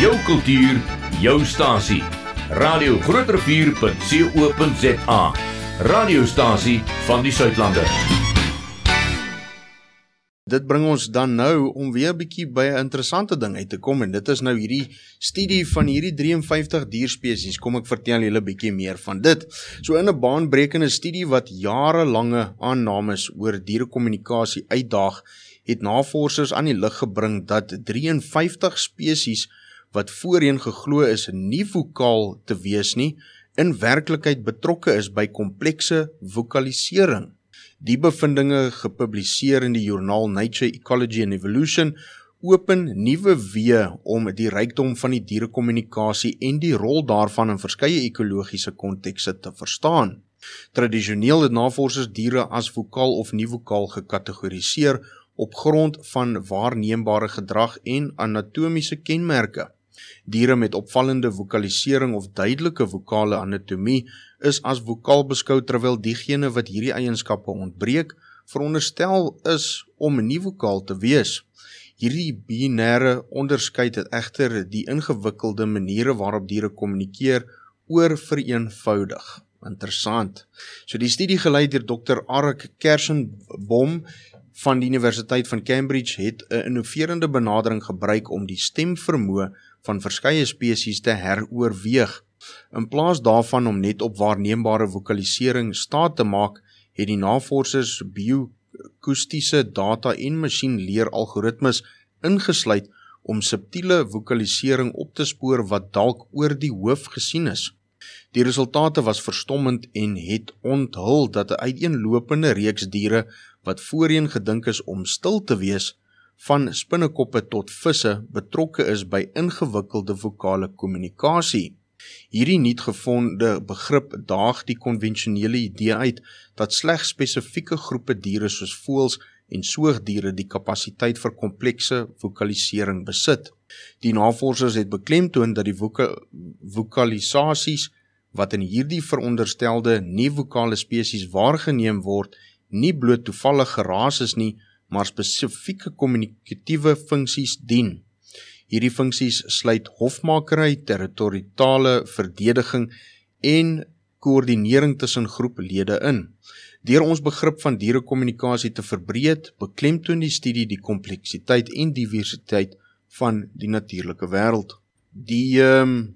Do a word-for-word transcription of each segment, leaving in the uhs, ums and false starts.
Jou kultuur, jou stasie. Radio Groot Rivier punt co punt za. Radiostasie van die Suidlande. Dit bring ons dan nou om weer 'n bietjie by 'n interessante ding uit te kom, en dit is nou hierdie studie van hierdie drie en vyftig dierspesies. Kom ek vertel julle 'n bietjie meer van dit. So in 'n baanbrekende studie wat jarelange aannames oor dierekommunikasie uitdaag, het navorsers aan die lig gebring dat drie en vyftig spesies wat voorheen geglo is nie vokaal te wees nie, in werklikheid betrokke is by komplekse vokalisering. Die bevindinge, gepubliseer in die joernaal Nature, Ecology and Evolution, open nuwe weë om die rykdom van die dierekommunikasie en die rol daarvan in verskeie ekologiese kontekste te verstaan. Tradisioneel het navorsers diere as vokaal of nie vokaal gekategoriseer op grond van waarneembare gedrag en anatomiese kenmerke. Diere met opvallende vokalisering of duidelike vokale anatomie is as vokaal beskou, terwyl diegene wat hierdie eienskappe ontbreek, veronderstel is om nie vokaal te wees. Hierdie binêre onderskeid het egter die ingewikkelde maniere waarop diere kommunikeer oor vereenvoudig. Interessant. So die studie gelei deur dokter Arik Kersenboom van die Universiteit van Cambridge het 'n innoverende benadering gebruik om die stemvermoë van verskeie spesies te heroorweeg. In plaas daarvan om net op waarneembare vokalisering staat te maak, het die navorsers bioakoestiese data en masjienleer algoritmes ingesluit om subtiele vokalisering op te spoor wat dalk oor die hoof gesien is. Die resultate was verstommend en het onthul dat 'n uiteenlopende reeks diere wat voorheen gedink is om stil te wees, van spinnekoppe tot visse, betrokke is by ingewikkelde vokale kommunikasie. Hierdie nuutgevonde begrip daag die konvensionele idee uit dat slegs spesifieke groepe diere soos voëls en soogdiere die kapasiteit vir komplekse vokalisering besit. Die navorsers het beklemtoon dat die voka vokalisasies wat in hierdie veronderstelde nie-vokale spesies waargeneem word, nie bloot toevallig geraas is nie, maar spesifieke kommunikatiewe funksies dien. Hierdie funksies sluit hofmakery, territoriale verdediging en koördinering tussen groeplede in. Deur ons begrip van dierekommunikasie te verbreed, beklemtoon die studie die kompleksiteit en diversiteit van die natuurlike wêreld. Die um,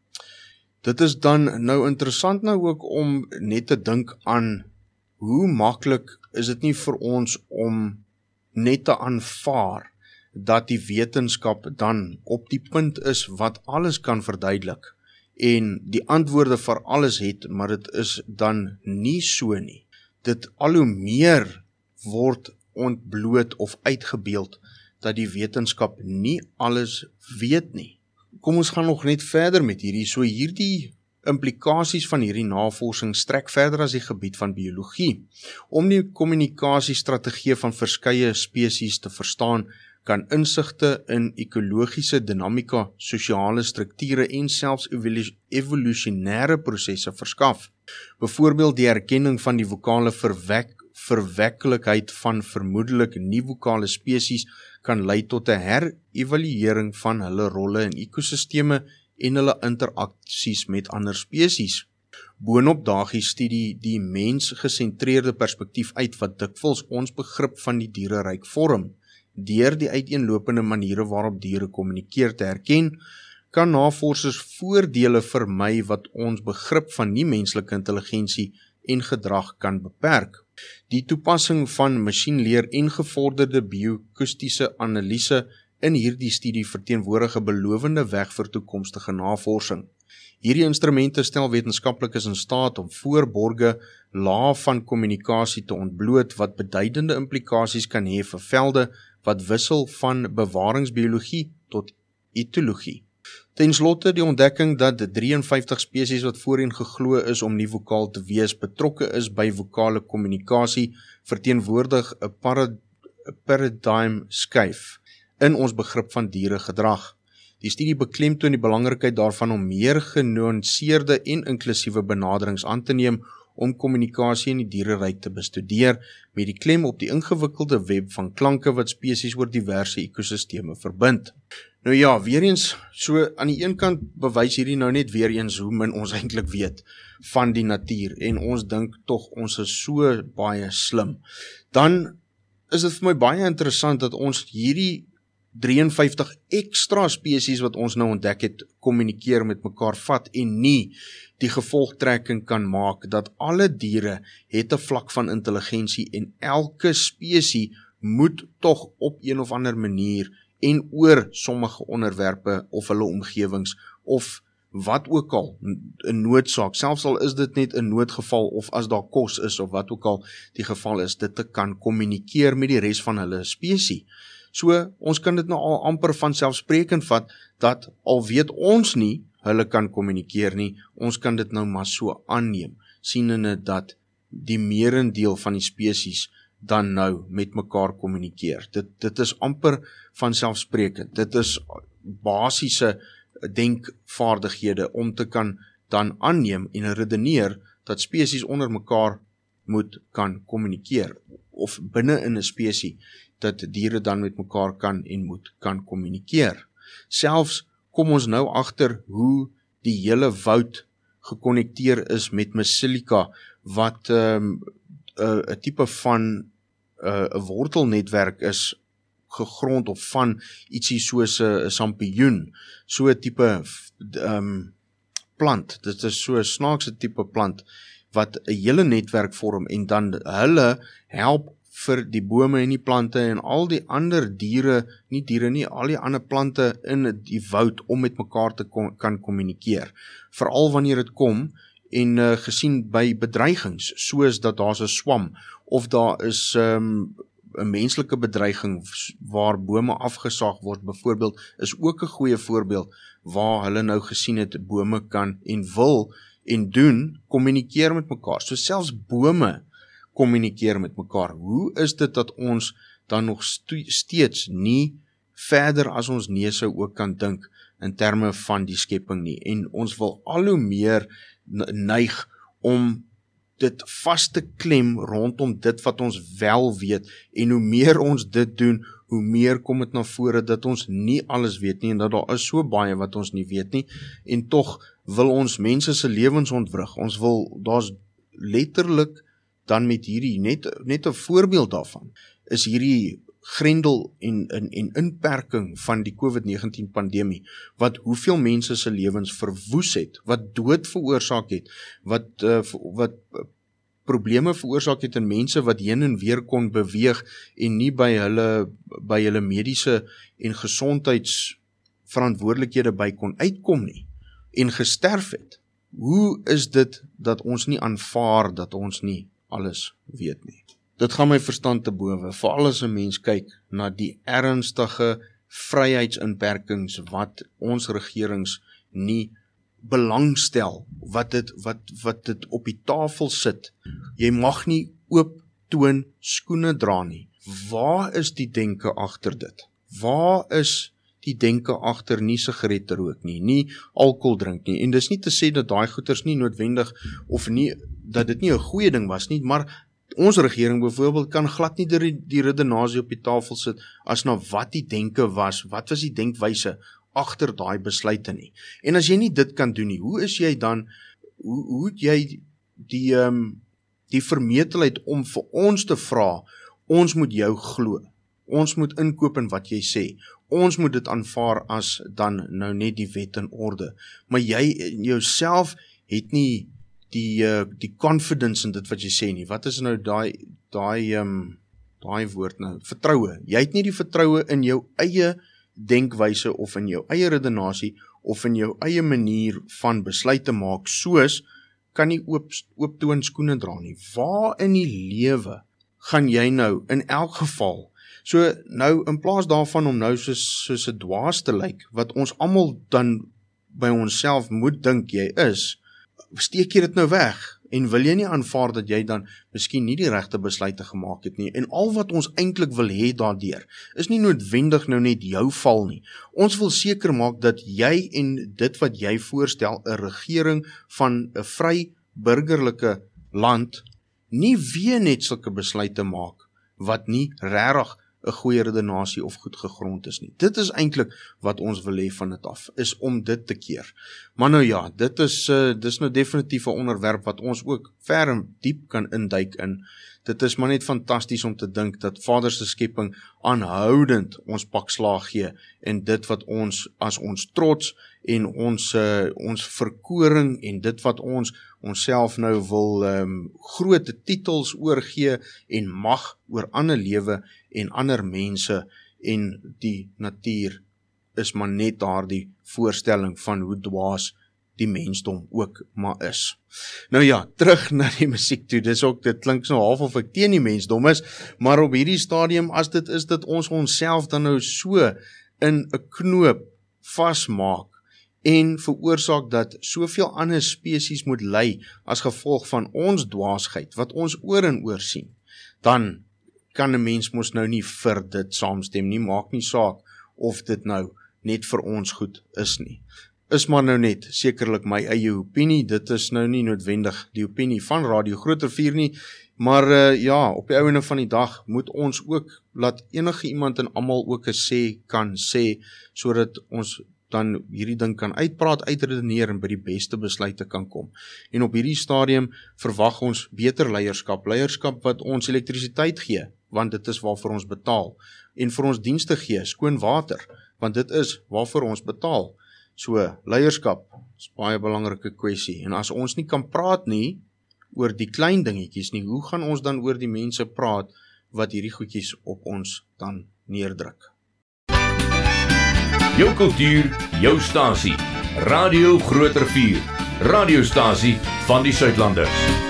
dit is dan nou interessant nou ook om net te dink aan hoe maklik is dit nie vir ons om net te aanvaar dat die wetenskap dan op die punt is wat alles kan verduidelik en die antwoorde vir alles het, maar dit is dan nie so nie. Dit al hoe meer word ontbloot of uitgebeeld dat die wetenskap nie alles weet nie. Kom ons gaan nog net verder met hierdie, so hierdie implikasies van hierdie navorsing strek verder as die gebied van biologie. Om die kommunikasiestrategie van verskeie spesies te verstaan, kan insigte in ekologiese dinamika, sosiale strukture en selfs evolusionêre prosesse verskaf. Byvoorbeeld die erkenning van die vokale verwek, verwekkelikheid van vermoedelik nie-vokale spesies kan lei tot 'n herevaluering van hulle rolle in ekosisteme en hulle interaksies met ander spesies. Boonop daag die studie die mens-gesentreerde perspektief uit wat dikwels ons begrip van die diereryk vorm. Deur die uiteenlopende maniere waarop diere kommunikeer te herken, kan navorsers voordele vermy wat ons begrip van nie-menslike intelligensie en gedrag kan beperk. Die toepassing van masjienleer en gevorderde bioakoestiese analise in hierdie studie verteenwoordig 'n belowende weg vir toekomstige navorsing. Hierdie instrumente stel wetenskaplikes in staat om voorborge lae van kommunikasie te ontbloot wat beduidende implikasies kan hê vir velde wat wissel van bewaringsbiologie tot etologie. Ten slotte die ontdekking dat drie en vyftig spesies wat voorheen geglo is om nie vokaal te wees betrokke is by vokale kommunikasie verteenwoordig 'n parad paradigm skuif in ons begrip van dieregedrag. Die studie beklemtoon die belangrikheid daarvan om meer genuanceerde en inklusiewe benaderings aan te neem om kommunikasie in die diereryk te bestudeer, met die klem op die ingewikkelde web van klanke wat spesies oor diverse ekosisteme verbind. Nou ja, weer eens, so aan die een kant bewys hierdie nou net weer eens hoe min ons eintlik weet van die natuur en ons dink tog ons is so baie slim. Dan is dit vir my baie interessant dat ons hierdie drie en vyftig ekstra spesies wat ons nou ontdek het, kommunikeer met mekaar vat en nie die gevolgtrekking kan maak dat alle diere het 'n vlak van intelligensie en elke spesie moet tog op een of ander manier en oor sommige onderwerpe of hulle omgewings of wat ook al, 'n noodsaak, selfs al is dit net 'n noodgeval of as daar kos is of wat ook al die geval is, dit te kan kommunikeer met die res van hulle spesie. So, ons kan dit nou al amper vanselfsprekend vat, dat al weet ons nie, hulle kan kommunikeer nie, ons kan dit nou maar so aanneem, sienende dat die merendeel van die spesies dan nou met mekaar kommunikeer. Dit, dit is amper vanselfsprekend, dit is basiese denkvaardighede om te kan dan aanneem en redeneer dat spesies onder mekaar moet kan kommunikeer, of binne in 'n spesie, dat diere dan met mekaar kan en moet kan kommunikeer. Selfs kom ons nou agter hoe die hele woud gekonnekteer is met Mycelica, wat 'n um, uh, tipe van 'n uh, wortelnetwerk is, gegrond of van ietsie soos 'n sampioen, so 'n tipe um, plant, dit is so 'n snaakse tipe plant, wat 'n hele netwerk vorm, en dan hulle help vir die bome en die plante en al die ander diere, nie diere nie, al die ander plante in die woud om met mekaar te kon, kan kommunikeer. Veral wanneer dit kom en uh, gesien by bedreigings, soos dat daar 'n swam, of daar is um, 'n menslike bedreiging waar bome afgesaag word, byvoorbeeld, is ook 'n goeie voorbeeld waar hulle nou gesien het bome kan en wil en doen kommunikeer met mekaar. So selfs bome kommunikeer met mekaar. Hoe is dit dat ons dan nog steeds nie verder as ons neuse ook kan dink in terme van die skepping nie, en ons wil al hoe meer neig om dit vas te klem rondom dit wat ons wel weet, en hoe meer ons dit doen, hoe meer kom dit na vore dat ons nie alles weet nie, en dat daar is so baie wat ons nie weet nie, en tog wil ons mense se lewens ontwrig. Ons wil, daar's letterlik dan met hierdie, net, net 'n voorbeeld daarvan, is hierdie grendel en, en, en inperking van die COVID negentien pandemie, wat hoeveel mense se lewens verwoes het, wat dood veroorsaak het, wat, uh, wat uh, probleme veroorsaak het in mense wat heen en weer kon beweeg en nie by hulle, by hulle mediese en gesondheidsverantwoordelikhede by kon uitkom nie, en gesterf het. Hoe is dit dat ons nie aanvaar dat ons nie alles weet nie? Dit gaan my verstand te bowe, veral as 'n mens kyk na die ernstige vryheidsinperkings wat ons regerings nie belangstel, wat dit, wat, wat dit op die tafel sit. Jy mag nie oop toon skoene dra nie. Waar is die denke agter dit? Waar is die denke agter nie sigarette rook nie, nie alkohol drink nie? En dis nie te sê dat daai goeters nie noodwendig, of nie, dat dit nie 'n goeie ding was nie, maar ons regering byvoorbeeld kan glad nie die, die redenasie op die tafel sit as na wat die denke was, wat was die denkwyse agter daai besluite nie. En as jy nie dit kan doen nie, hoe is jy dan, hoe, hoe het jy die, um, die vermetelheid om vir ons te vra, ons moet jou glo, ons moet inkoop in wat jy sê, ons moet dit aanvaar as dan nou net die wet en orde, maar jy jouself het nie die uh, die confidence in dit wat jy sê nie. Wat is nou daai daai um, daai woord nou? Vertroue. Jy het nie die vertroue in jou eie denkwyse of in jou eie redenasie of in jou eie manier van besluite maak, soos kan nie oop oop toon skoene dra nie. Waar in die lewe gaan jy nou in elk geval? So nou in plaas daarvan om nou soos soos 'n dwaas te lyk, wat ons almal dan by onsself moet dink jy is, steek jy dit nou weg, en wil jy nie aanvaar dat jy dan miskien nie die regte besluite gemaak het nie, en al wat ons eintlik wil hê daardeur, is nie noodwendig nou net jou val nie. Ons wil seker maak dat jy en dit wat jy voorstel, 'n regering van 'n vry burgerlike land, nie weer net sulke besluite maak, wat nie regtig 'n goeie redenasie of goed gegrond is nie. Dit is eintlik wat ons wil hê van dit af, is om dit te keer. Maar nou ja, dit is, uh, dit is nou definitief 'n onderwerp wat ons ook ver en diep kan induik in. Dit is maar net fantasties om te dink dat Vader se skepping aanhoudend ons pak slaag gee en dit wat ons as ons trots en ons uh, ons verkoring en dit wat ons onsself nou wil um, groot titels oorgee en mag oor ander lewe en ander mense en die natuur is maar net daardie voorstelling van hoe dwaas die mensdom ook maar is. Nou ja, terug na die musiek toe, dis ook, dit klink so half of ek teen die mensdom is, maar op hierdie stadium, as dit is dat ons onsself dan nou so in 'n knoop vasmaak en veroorsaak dat soveel ander spesies moet ly as gevolg van ons dwaasheid, wat ons oor en oor sien, dan kan 'n mens mos nou nie vir dit saamstem nie, maak nie saak of dit nou net vir ons goed is nie. Is maar nou net sekerlik my eie opinie, dit is nou nie noodwendig die opinie van Radio Groot Rivier nie, maar uh, ja, op die ouene van die dag moet ons ook laat enige iemand en almal ook 'n sê kan sê, sodat ons dan hierdie ding kan uitpraat, uitredeneer en by die beste besluite kan kom. En op hierdie stadium verwag ons beter leierskap, leierskap wat ons elektrisiteit gee, want dit is waarvoor ons betaal, en vir ons dienste gee, skoon water, want dit is waarvoor ons betaal. So, leierskap is baie belangrike kwessie, en as ons nie kan praat nie oor die klein dingetjies nie, hoe gaan ons dan oor die mense praat wat hierdie goedjies op ons dan neerdruk? Jou kultuur, jou stasie. Radio Groot Rivier. Radiostasie van die Suidlanders.